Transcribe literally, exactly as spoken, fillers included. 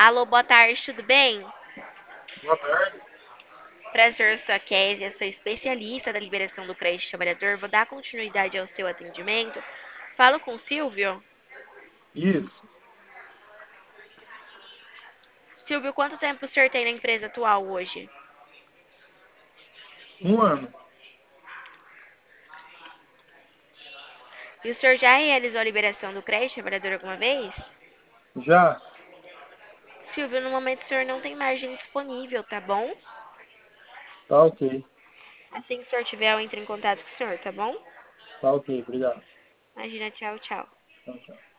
Alô, boa tarde, tudo bem? Boa tarde. Prazer, sou a Kézia, sou especialista da liberação do crédito trabalhador. Vou dar continuidade ao seu atendimento. Falo com o Silvio. Isso. Silvio, quanto tempo o senhor tem na empresa atual hoje? Um ano. E o senhor já realizou a liberação do crédito trabalhador alguma vez? Já? Silvio, no momento o senhor não tem margem disponível, tá bom? Tá ok. Assim que o senhor tiver, eu entro em contato com o senhor, tá bom? Tá ok. Obrigado. Imagina, tchau, tchau. Tchau, tchau.